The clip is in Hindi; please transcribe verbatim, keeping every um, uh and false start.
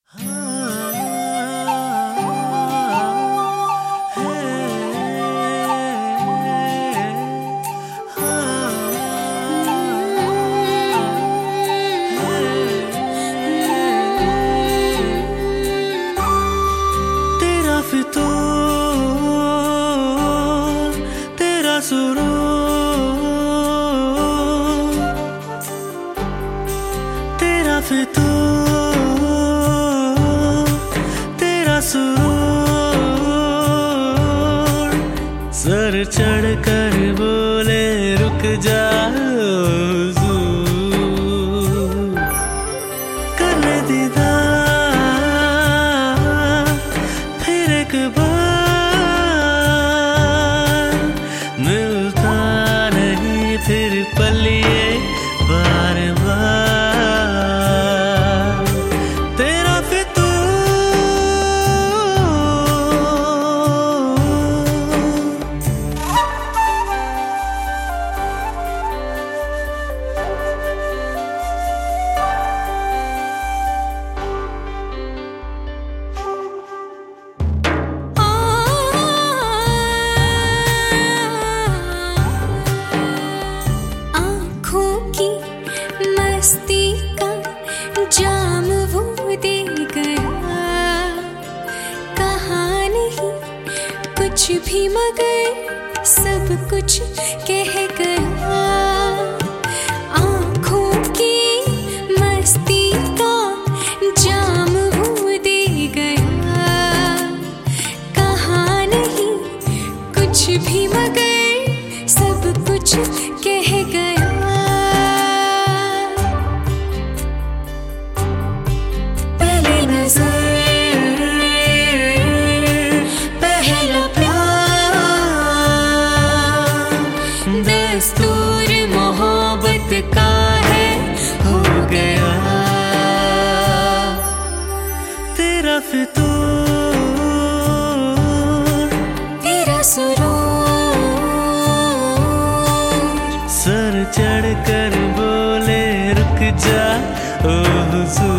फितूर तेरा सुरूर सर चढ़ कर बोले रुक जाओ कर ले दीदार फिर एक बार मिलता नहीं फिर पलिए बार बार जाम वो दे गया, कहा नहीं कुछ भी मगर सब कुछ कह गया। आँखों की मस्ती का जाम वो दे गया, कहा नहीं कुछ भी मगर सब कुछ कह गया। पहला प्यार दस्तूर मोहब्बत का है हो गया। तेरा फितूर तेरा सुरूर सर चढ़ कर बोले रुक जा ओ हुजूर।